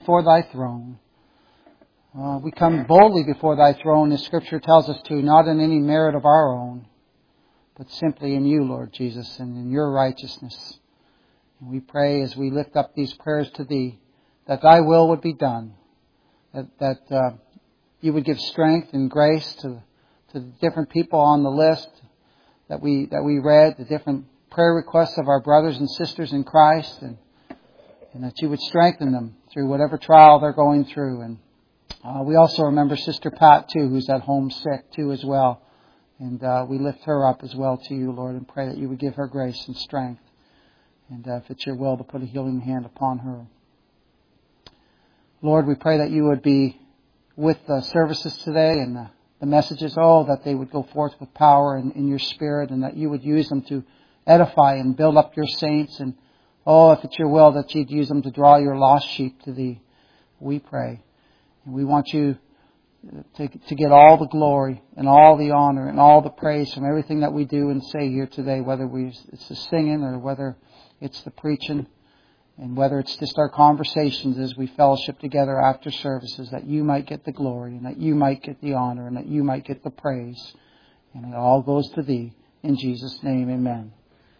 before Thy throne. We come boldly before Thy throne, as Scripture tells us to, not in any merit of our own, but simply in You, Lord Jesus, and in Your righteousness. And we pray as we lift up these prayers to Thee, that Thy will would be done, that You would give strength and grace to the different people on the list that we read, the different prayer requests of our brothers and sisters in Christ, and that You would strengthen them through whatever trial they're going through. And we also remember Sister Pat, too, who's at home sick, too, as well. And we lift her up as well to You, Lord, and pray that You would give her grace and strength. And if it's Your will, to put a healing hand upon her. Lord, we pray that You would be with the services today and the messages, that they would go forth with power in Your Spirit, and that You would use them to edify and build up Your saints. And if it's Your will, that You'd use them to draw Your lost sheep to Thee. We pray. And we want You to get all the glory and all the honor and all the praise from everything that we do and say here today, whether it's the singing or whether it's the preaching, and whether it's just our conversations as we fellowship together after services, that You might get the glory and that You might get the honor and that You might get the praise. And it all goes to Thee. In Jesus' name, amen.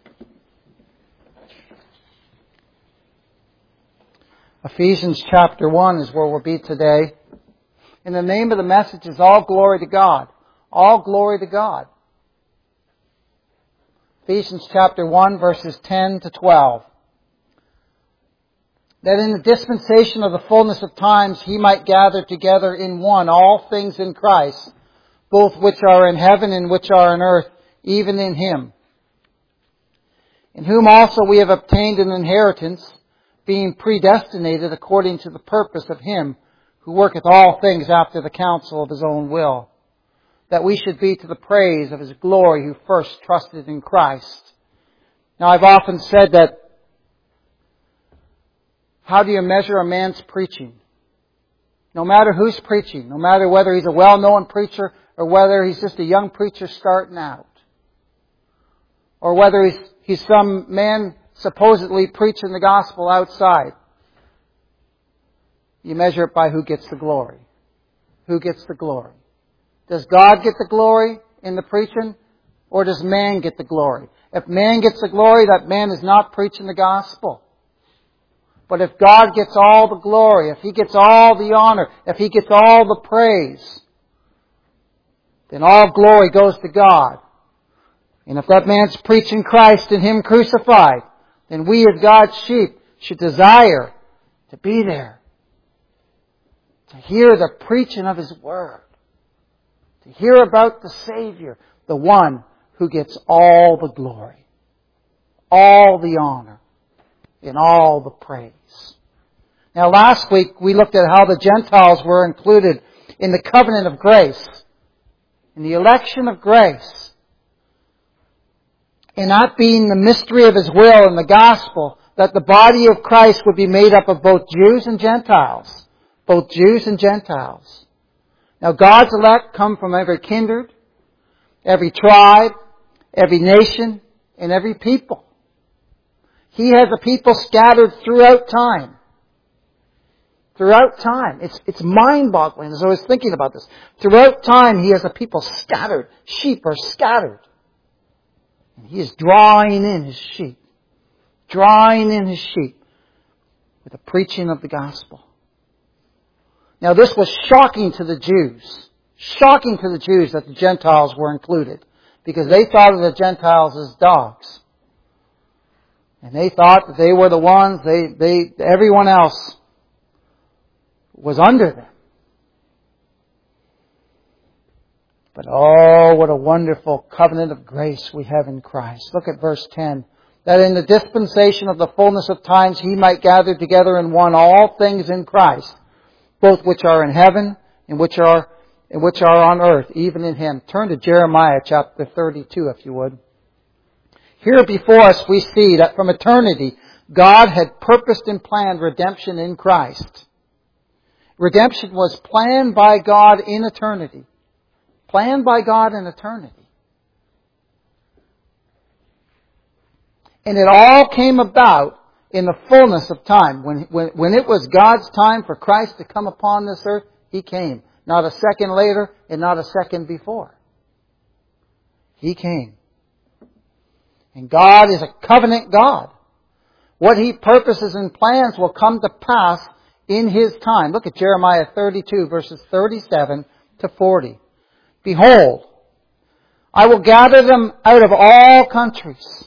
Ephesians chapter 1 is where we'll be today. And the name of the message is All Glory to God. All Glory to God. Ephesians chapter 1, verses 10 to 12. That in the dispensation of the fullness of times He might gather together in one all things in Christ, both which are in heaven and which are on earth, even in Him. In whom also we have obtained an inheritance, being predestinated according to the purpose of Him who worketh all things after the counsel of His own will, that we should be to the praise of His glory who first trusted in Christ. Now, I've often said that, how do you measure a man's preaching? No matter who's preaching, no matter whether he's a well-known preacher or whether he's just a young preacher starting out, or whether he's some man supposedly preaching the gospel outside, you measure it by who gets the glory. Who gets the glory? Does God get the glory in the preaching, or does man get the glory? If man gets the glory, that man is not preaching the gospel. But if God gets all the glory, if He gets all the honor, if He gets all the praise, then all glory goes to God. And if that man's preaching Christ and Him crucified, then we as God's sheep should desire to be there, to hear the preaching of His Word, to hear about the Savior, the one who gets all the glory, all the honor, and all the praise. Now, last week we looked at how the Gentiles were included in the covenant of grace, in the election of grace, and that being the mystery of His will in the gospel, that the body of Christ would be made up of both Jews and Gentiles. Both Jews and Gentiles. Now, God's elect come from every kindred, every tribe, every nation, and every people. He has a people scattered throughout time. Throughout time. It's mind-boggling as I was thinking about this. Throughout time, He has a people scattered. Sheep are scattered. And He is drawing in His sheep. Drawing in His sheep with the preaching of the gospel. Now, this was shocking to the Jews. Shocking to the Jews that the Gentiles were included. Because they thought of the Gentiles as dogs. And they thought that they were the ones, everyone else was under them. But oh, what a wonderful covenant of grace we have in Christ. Look at verse 10. That in the dispensation of the fullness of times He might gather together in one all things in Christ, both which are in heaven and which are on earth, even in Him. Turn to Jeremiah chapter 32, if you would. Here before us we see that from eternity, God had purposed and planned redemption in Christ. Redemption was planned by God in eternity. Planned by God in eternity. And it all came about in the fullness of time. When it was God's time for Christ to come upon this earth, He came. Not a second later and not a second before. He came. And God is a covenant God. What He purposes and plans will come to pass in His time. Look at Jeremiah 32, verses 37 to 40. Behold, I will gather them out of all countries,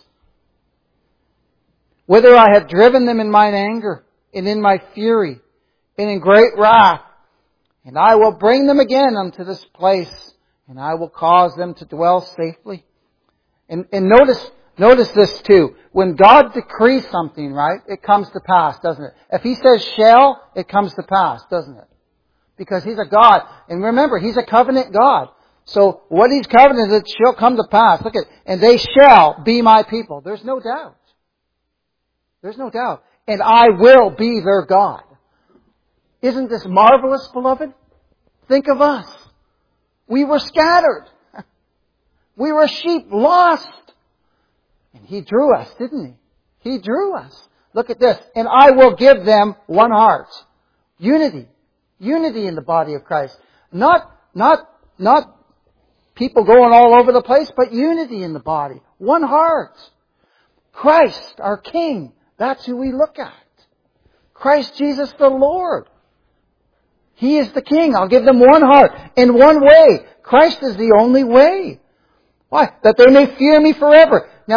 whither I have driven them in mine anger, and in my fury, and in great wrath. And I will bring them again unto this place, and I will cause them to dwell safely. And notice this too. When God decrees something, right, it comes to pass, doesn't it? If He says shall, it comes to pass, doesn't it? Because He's a God. And remember, He's a covenant God. So what He's covenanted shall come to pass. Look at, and they shall be my people. There's no doubt. There's no doubt. And I will be their God. Isn't this marvelous, beloved? Think of us. We were scattered. We were sheep lost. And He drew us, didn't He? He drew us. Look at this. And I will give them one heart. Unity. Unity in the body of Christ. Not people going all over the place, but unity in the body. One heart. Christ, our King. That's who we look at. Christ Jesus the Lord. He is the King. I'll give them one heart and one way. Christ is the only way. Why? That they may fear me forever. Now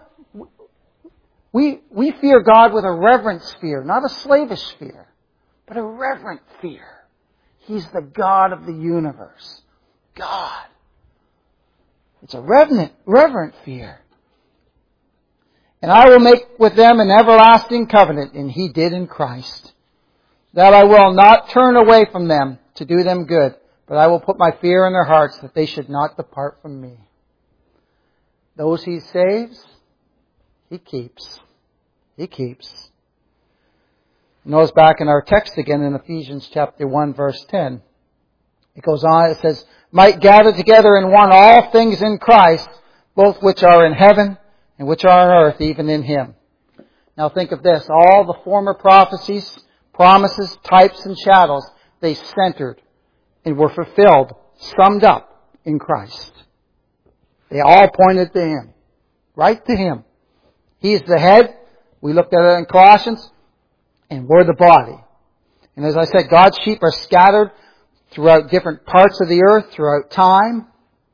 we fear God with a reverence fear, not a slavish fear, but a reverent fear. He's the God of the universe. God. It's a reverent fear. And I will make with them an everlasting covenant, and He did in Christ, that I will not turn away from them to do them good, but I will put my fear in their hearts that they should not depart from me. Those He saves, He keeps. He keeps. Notice back in our text again in Ephesians chapter 1, verse 10. It goes on, it says, might gather together in one all things in Christ, both which are in heaven and which are on earth, even in Him. Now think of this. All the former prophecies, promises, types, and shadows, they centered and were fulfilled, summed up in Christ. They all pointed to Him. Right to Him. He is the head. We looked at it in Colossians. And we're the body. And as I said, God's sheep are scattered throughout different parts of the earth, throughout time.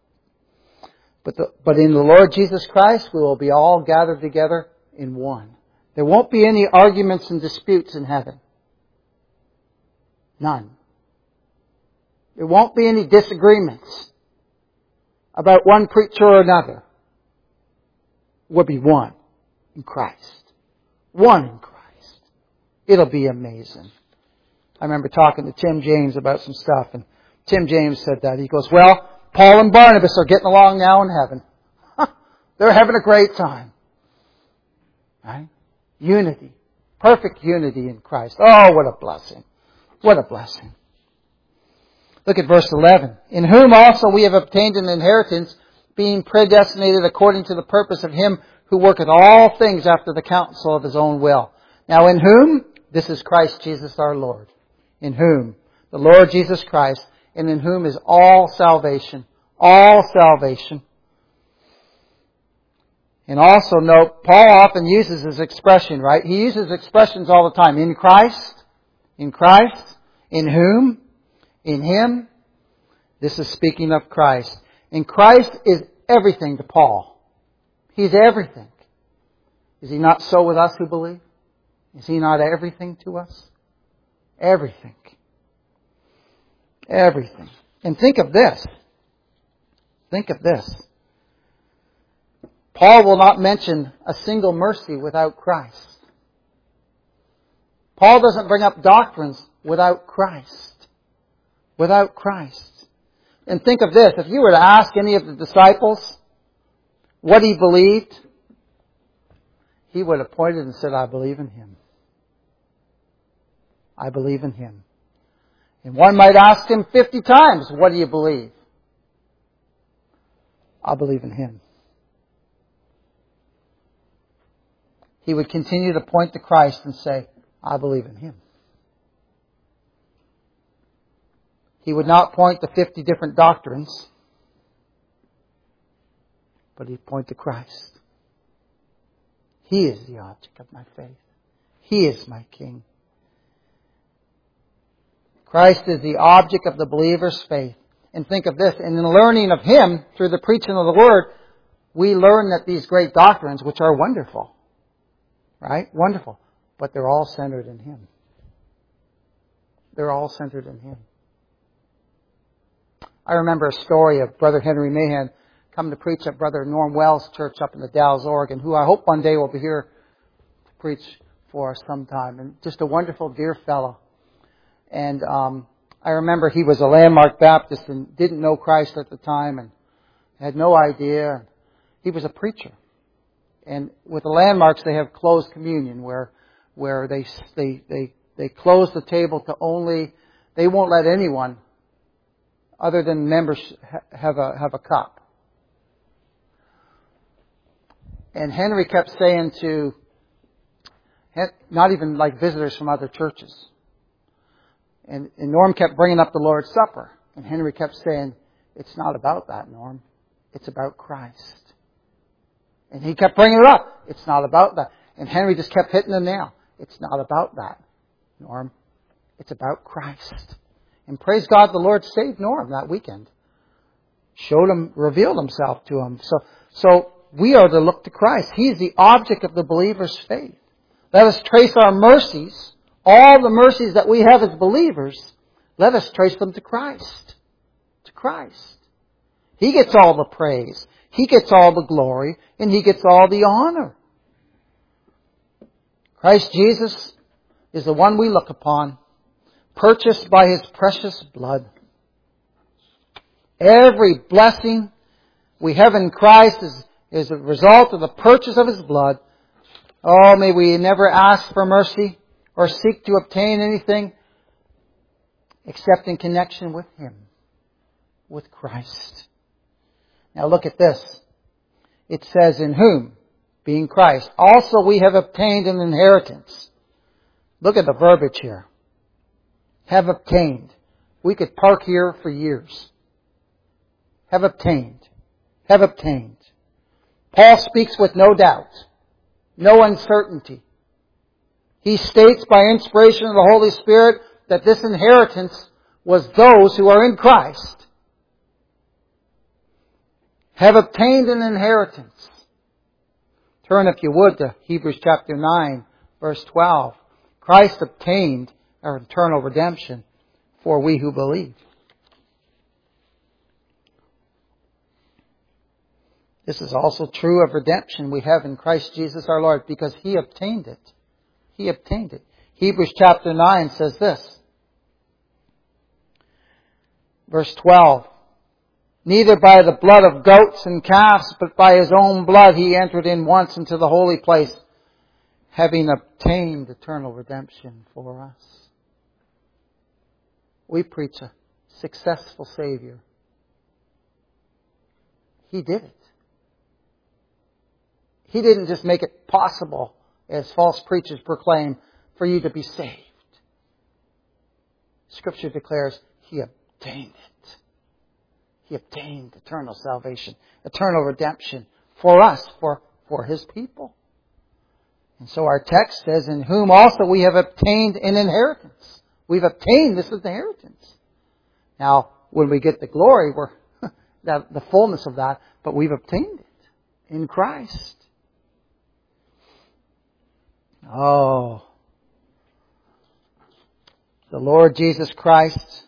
But in the Lord Jesus Christ, we will be all gathered together in one. There won't be any arguments and disputes in heaven. None. There won't be any disagreements about one preacher or another. We'll be one in Christ. One in Christ. It'll be amazing. I remember talking to Tim James about some stuff, and Tim James said that. He goes, well, Paul and Barnabas are getting along now in heaven. They're having a great time. Right? Unity. Perfect unity in Christ. Oh, what a blessing. What a blessing. Look at verse 11. In whom also we have obtained an inheritance, being predestinated according to the purpose of Him who worketh all things after the counsel of His own will. Now in whom? This is Christ Jesus our Lord. In whom? The Lord Jesus Christ, and in whom is all salvation. All salvation. And also note, Paul often uses his expression, right? He uses expressions all the time. In Christ, in whom, in Him. This is speaking of Christ. And Christ is everything to Paul. He's everything. Is He not so with us who believe? Is He not everything to us? Everything. Everything. And think of this. Think of this. Paul will not mention a single mercy without Christ. Paul doesn't bring up doctrines without Christ. Without Christ. And think of this. If you were to ask any of the disciples what he believed, he would have pointed and said, I believe in Him. I believe in Him. And one might ask him 50 times, what do you believe? I believe in Him. he would continue to point to Christ and say, I believe in Him. He would not point to 50 different doctrines, but he'd point to Christ. He is the object of my faith. He is my King. Christ is the object of the believer's faith. And think of this, in the learning of Him, through the preaching of the Word, we learn that these great doctrines, which are wonderful, right? Wonderful. But they're all centered in Him. They're all centered in Him. I remember a story of Brother Henry Mahan come to preach at Brother Norm Wells' church up in the Dalles, Oregon, who I hope one day will be here to preach for us sometime. And just a wonderful, dear fellow. And I remember he was a Landmark Baptist and didn't know Christ at the time and had no idea. He was a preacher. And with the Landmarks, they have closed communion where they close the table to only, they won't let anyone other than members have a cup. And Henry kept saying to, not even like visitors from other churches. And Norm kept bringing up the Lord's Supper. And Henry kept saying, it's not about that, Norm. It's about Christ. And he kept bringing it up. It's not about that. And Henry just kept hitting the nail. It's not about that, Norm. It's about Christ. And praise God, the Lord saved Norm that weekend. Showed him, revealed Himself to him. So we are to look to Christ. He is the object of the believer's faith. Let us trace our mercies, all the mercies that we have as believers, let us trace them to Christ. To Christ. He gets all the praise. He gets all the glory. And He gets all the honor. Christ Jesus is the one we look upon, purchased by His precious blood. Every blessing we have in Christ is a result of the purchase of His blood. Oh, may we never ask for mercy or seek to obtain anything except in connection with Him, with Christ. Now look at this. It says, in whom, being Christ, also we have obtained an inheritance. Look at the verbiage here. Have obtained. We could park here for years. Have obtained. Have obtained. Paul speaks with no doubt, no uncertainty. He states by inspiration of the Holy Spirit that this inheritance was those who are in Christ. Have obtained an inheritance. Turn, if you would, to Hebrews chapter 9, verse 12. Christ obtained our eternal redemption for we who believe. This is also true of redemption we have in Christ Jesus our Lord, because He obtained it. He obtained it. Hebrews chapter 9 says this. Verse 12. Neither by the blood of goats and calves, but by His own blood He entered in once into the holy place, having obtained eternal redemption for us. We preach a successful Savior. He did it. He didn't just make it possible, as false preachers proclaim, for you to be saved. Scripture declares He obtained it. He obtained eternal salvation, eternal redemption for us, for His people. And so our text says, in whom also we have obtained an inheritance. We've obtained this inheritance. Now, when we get the glory, we're the fullness of that, but we've obtained it in Christ. Oh, the Lord Jesus Christ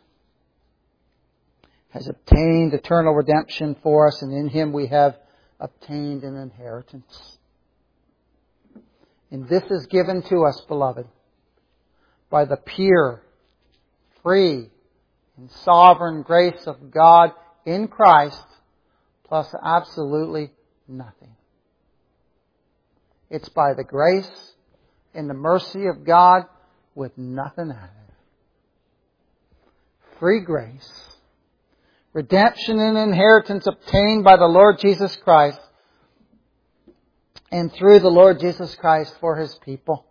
has obtained eternal redemption for us, and in Him we have obtained an inheritance. And this is given to us, beloved, by the pure, free, and sovereign grace of God in Christ, plus absolutely nothing. It's by the grace and the mercy of God with nothing added. Free grace. Redemption and inheritance obtained by the Lord Jesus Christ. and through the Lord Jesus Christ for His people.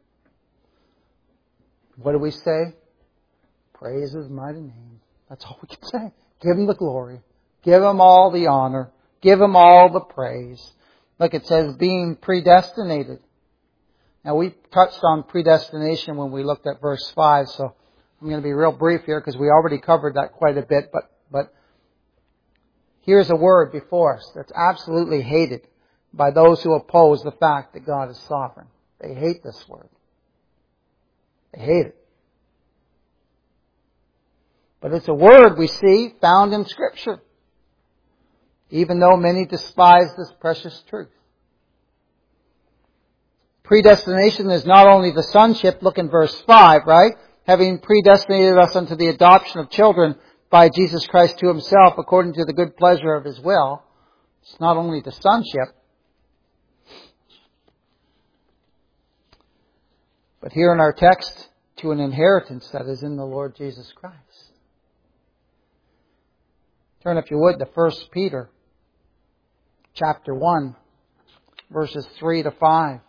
What do we say? Praise His mighty name. That's all we can say. Give Him the glory. Give Him all the honor. Give Him all the praise. Look, it says being predestinated. Now, we touched on predestination when we looked at verse 5, so I'm going to be real brief here because we already covered that quite a bit, but here's a word before us that's absolutely hated by those who oppose the fact that God is sovereign. They hate this word. They hate it. But it's a word we see found in Scripture, even though many despise this precious truth. Predestination is not only the sonship, look in verse 5, right? Having predestinated us unto the adoption of children by Jesus Christ to Himself according to the good pleasure of His will. It's not only the sonship, but here in our text, to an inheritance that is in the Lord Jesus Christ. Turn, if you would, to 1 Peter chapter 1, verses 3 to 5.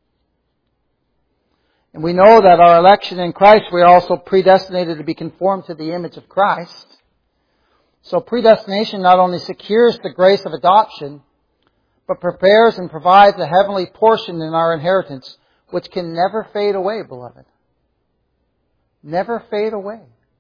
And we know that our election in Christ, we are also predestinated to be conformed to the image of Christ. So predestination not only secures the grace of adoption, but prepares and provides a heavenly portion in our inheritance, which can never fade away, beloved. Never fade away.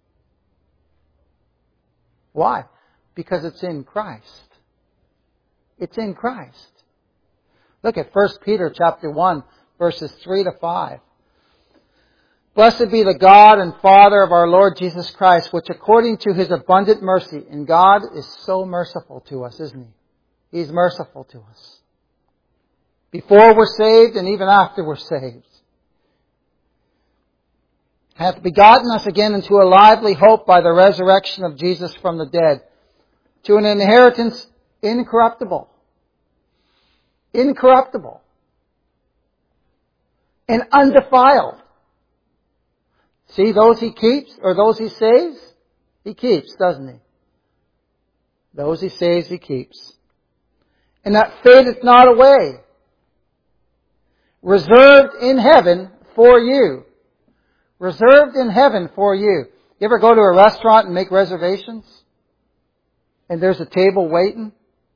Why? Because it's in Christ. It's in Christ. Look at 1 Peter chapter 1, verses 3 to 5. Blessed be the God and Father of our Lord Jesus Christ, which according to His abundant mercy, and God is so merciful to us, isn't He? He's merciful to us. Before we're saved and even after we're saved. Hath begotten us again into a lively hope by the resurrection of Jesus from the dead, to an inheritance incorruptible, and undefiled. See, those He keeps, or those He saves, He keeps, doesn't He? Those He saves, He keeps. And that fadeth not away. Reserved in heaven for you. Reserved in heaven for you. You ever go to a restaurant and make reservations? And there's a table waiting?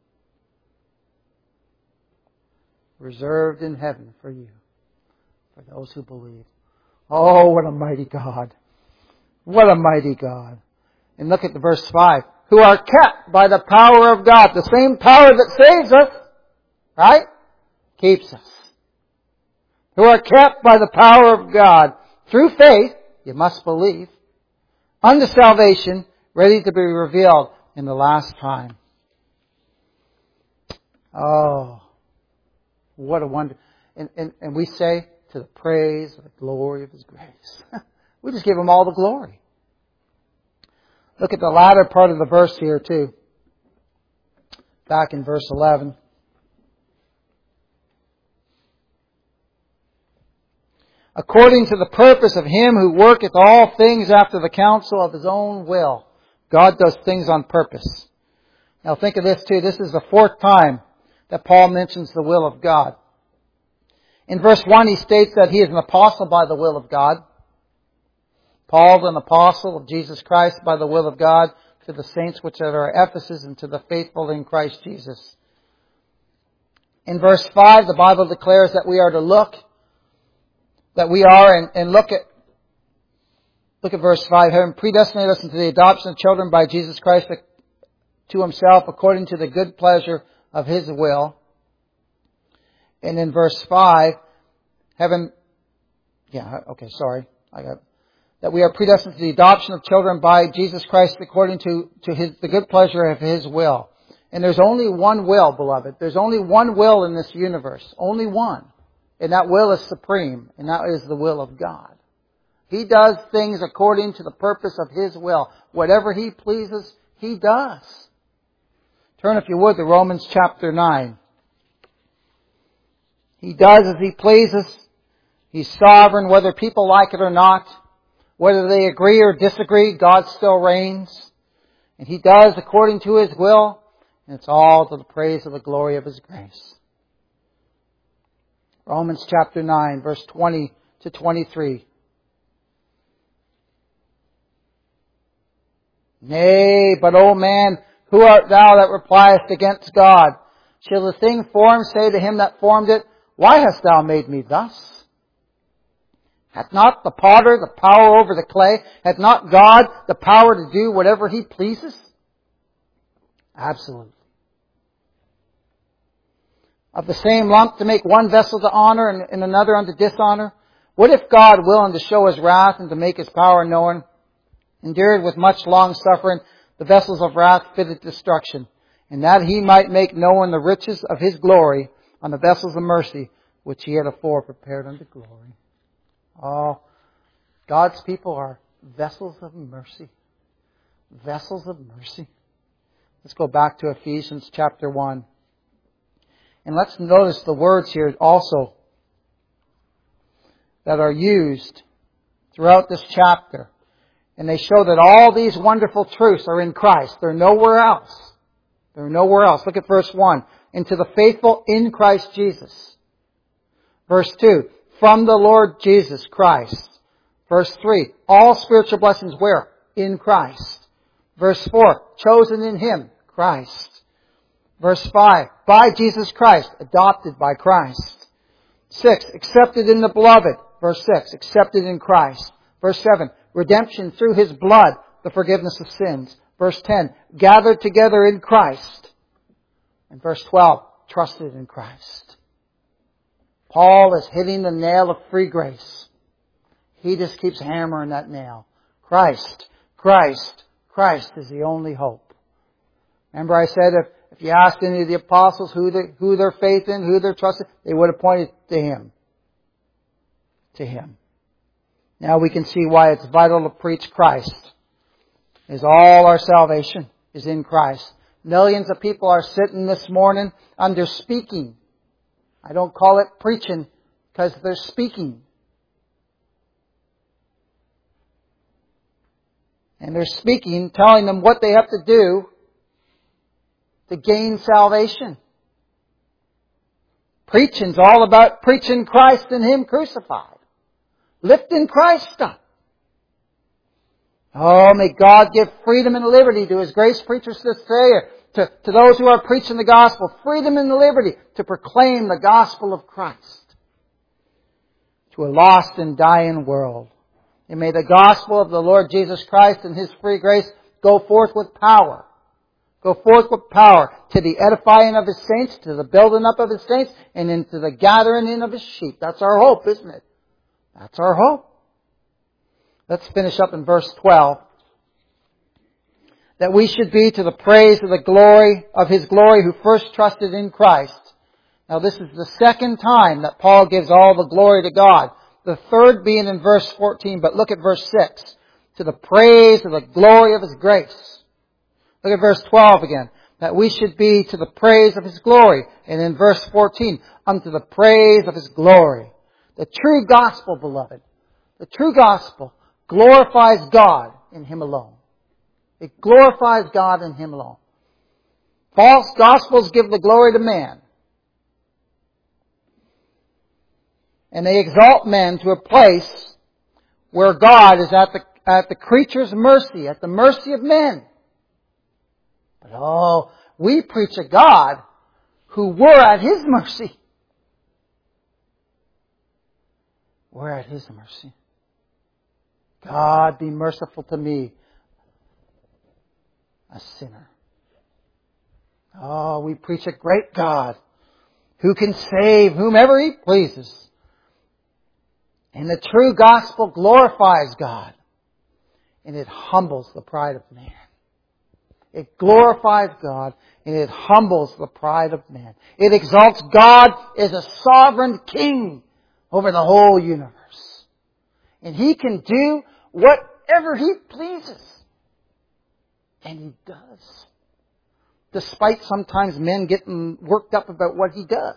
Reserved in heaven for you. For those who believe. Oh, what a mighty God. What a mighty God. And look at the verse 5. Who are kept by the power of God. The same power that saves us, right? Keeps us. Who are kept by the power of God. Through faith, you must believe, unto salvation, ready to be revealed in the last time. Oh, what a wonder. And we say, to the praise of the glory of His grace. We just give Him all the glory. Look at the latter part of the verse here too. Back in verse 11. According to the purpose of Him who worketh all things after the counsel of His own will. God does things on purpose. Now think of this too. This is the 4th time that Paul mentions the will of God. In verse 1 he states that he is an apostle by the will of God. Paul, an apostle of Jesus Christ by the will of God, to the saints which are at Ephesus and to the faithful in Christ Jesus. In verse 5 the Bible declares that we are to look, that we are and look at verse 5, having predestinated us into the adoption of children by Jesus Christ to Himself according to the good pleasure of His will. And in verse 5, that we are predestined to the adoption of children by Jesus Christ according to the good pleasure of His will. And there's only one will, beloved. There's only one will in this universe. Only one. And that will is supreme. And that is the will of God. He does things according to the purpose of His will. Whatever He pleases, He does. Turn, if you would, to Romans chapter 9. He does as He pleases. He's sovereign, whether people like it or not. Whether they agree or disagree, God still reigns. And He does according to His will. And it's all to the praise of the glory of His grace. Romans chapter 9, verse 20 to 23. Nay, but, O man, who art thou that repliest against God? Shall the thing formed say to him that formed it, Why hast thou made me thus? Hath not the potter the power over the clay? Hath not God the power to do whatever He pleases? Absolutely. Of the same lump to make one vessel to honor and another unto dishonor? What if God, willing to show His wrath and to make His power known, endured with much long suffering the vessels of wrath fitted destruction, and that He might make known the riches of His glory on the vessels of mercy, which He had afore prepared unto glory. Oh, God's people are vessels of mercy. Vessels of mercy. Let's go back to Ephesians chapter 1. And let's notice the words here also that are used throughout this chapter. And they show that all these wonderful truths are in Christ. They're nowhere else. They're nowhere else. Look at verse 1. And to the faithful in Christ Jesus. Verse 2. From the Lord Jesus Christ. Verse 3. All spiritual blessings where? In Christ. Verse 4. Chosen in Him. Christ. Verse 5. By Jesus Christ. Adopted by Christ. 6. Accepted in the beloved. Verse 6. Accepted in Christ. Verse 7. Redemption through His blood. The forgiveness of sins. Verse 10. Gathered together in Christ. And verse 12. Trusted in Christ. Paul is hitting the nail of free grace. He just keeps hammering that nail. Christ, Christ, Christ is the only hope. Remember I said if you asked any of the apostles who their faith in, who their trust in, they would have pointed to Him. To Him. Now we can see why it's vital to preach Christ. Is all our salvation is in Christ. Millions of people are sitting this morning under speaking. I don't call it preaching because they're speaking. And they're speaking, telling them what they have to do to gain salvation. Preaching's all about preaching Christ and Him crucified. Lifting Christ up. Oh, may God give freedom and liberty to His grace preachers this day, to those who are preaching the gospel, freedom and liberty to proclaim the gospel of Christ to a lost and dying world. And may the gospel of the Lord Jesus Christ and His free grace go forth with power. Go forth with power to the edifying of His saints, to the building up of His saints, and into the gathering in of His sheep. That's our hope, isn't it? That's our hope. Let's finish up in verse 12. That we should be to the praise of the glory of His glory who first trusted in Christ. Now this is the second time that Paul gives all the glory to God. The third being in verse 14, but look at verse 6. To the praise of the glory of His grace. Look at verse 12 again. That we should be to the praise of His glory. And in verse 14, unto the praise of His glory. The true gospel, beloved. The true gospel glorifies God in Him alone. It glorifies God in Him alone. False gospels give the glory to man. And they exalt men to a place where God is at the creature's mercy, at the mercy of men. But we preach a God who were at His mercy. We're at His mercy. God, be merciful to me, a sinner. Oh, we preach a great God who can save whomever He pleases. And the true gospel glorifies God. And it humbles the pride of man. It glorifies God and it humbles the pride of man. It exalts God as a sovereign king over the whole universe. And He can do whatever He pleases. And He does. Despite sometimes men getting worked up about what He does.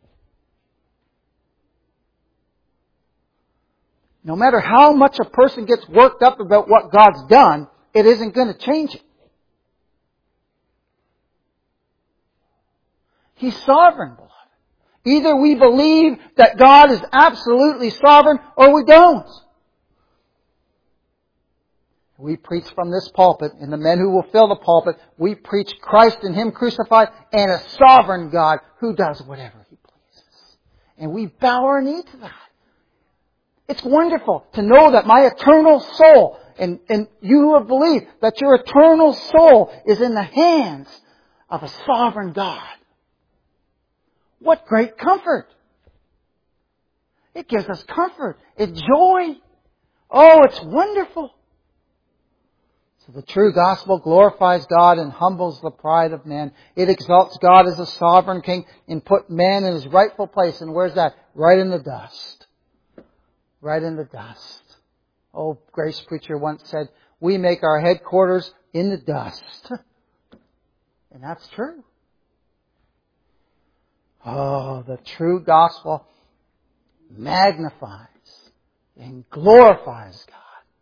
No matter how much a person gets worked up about what God's done, it isn't going to change it. He's sovereign, beloved. Either we believe that God is absolutely sovereign or we don't. We preach from this pulpit, and the men who will fill the pulpit, we preach Christ and Him crucified and a sovereign God who does whatever He pleases. And we bow our knee to that. It's wonderful to know that my eternal soul, and you who have believed, that your eternal soul is in the hands of a sovereign God. What great comfort! It gives us comfort. It's joy. Oh, it's wonderful. So the true gospel glorifies God and humbles the pride of man. It exalts God as a sovereign king and put man in his rightful place. And where's that? Right in the dust. Right in the dust. Oh, Grace Preacher once said, we make our headquarters in the dust. And that's true. Oh, the true gospel magnifies and glorifies God.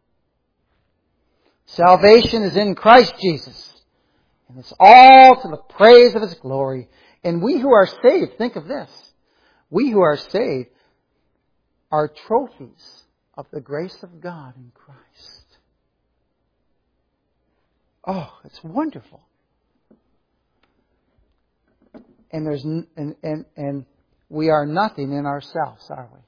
Salvation is in Christ Jesus. And it's all to the praise of His glory. And we who are saved, think of this. We who are saved are trophies of the grace of God in Christ. Oh, it's wonderful. And we are nothing in ourselves, are we?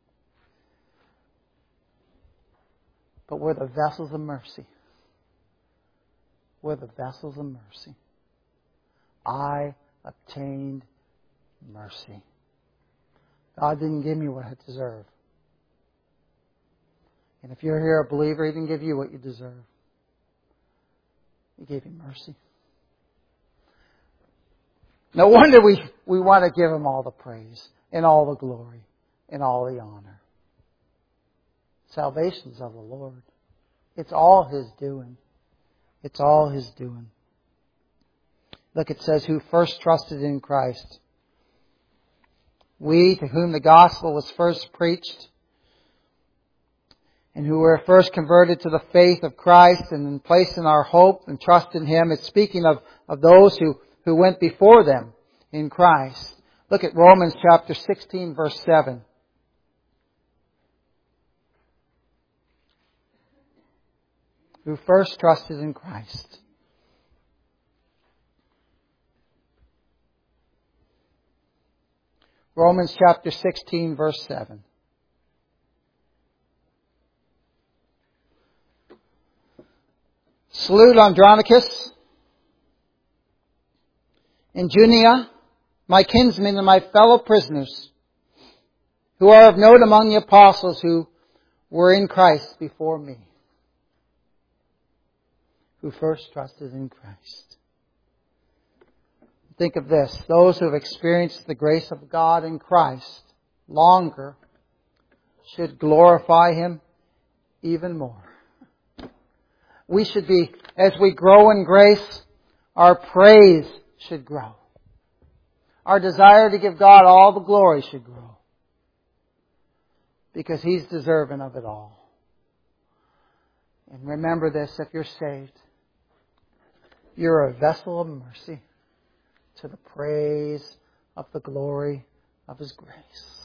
But we're the vessels of mercy. We're the vessels of mercy. I obtained mercy. God didn't give me what I deserve. And if you're here a believer, He didn't give you what you deserve. He gave you mercy. No wonder we want to give Him all the praise and all the glory and all the honor. Salvation's of the Lord. It's all His doing. It's all His doing. Look, it says, who first trusted in Christ. We, to whom the gospel was first preached, and who were first converted to the faith of Christ and then placed in our hope and trust in Him. It's speaking of those who went before them in Christ. Look at Romans chapter 16, verse 7. Who first trusted in Christ. Romans chapter 16, verse 7. Salute Andronicus and Junia, my kinsmen and my fellow prisoners, who are of note among the apostles who were in Christ before me. Who first trusted in Christ. Think of this. Those who have experienced the grace of God in Christ longer should glorify Him even more. We should be, as we grow in grace, our praise should grow. Our desire to give God all the glory should grow. Because He's deserving of it all. And remember this, if you're saved, you're a vessel of mercy to the praise of the glory of His grace.